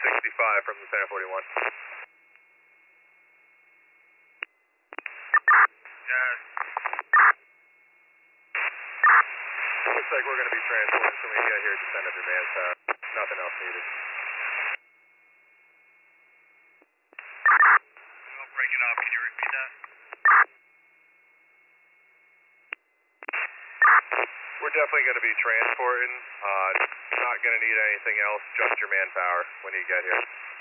65 from Lieutenant 41. Yes. Looks like we're going to be transporting, so when you get here, just send up your manpower. Nothing else needed. I'll break it off. Can you repeat that? We're definitely going to be transporting. Not going to need anything else, just your manpower when you get here.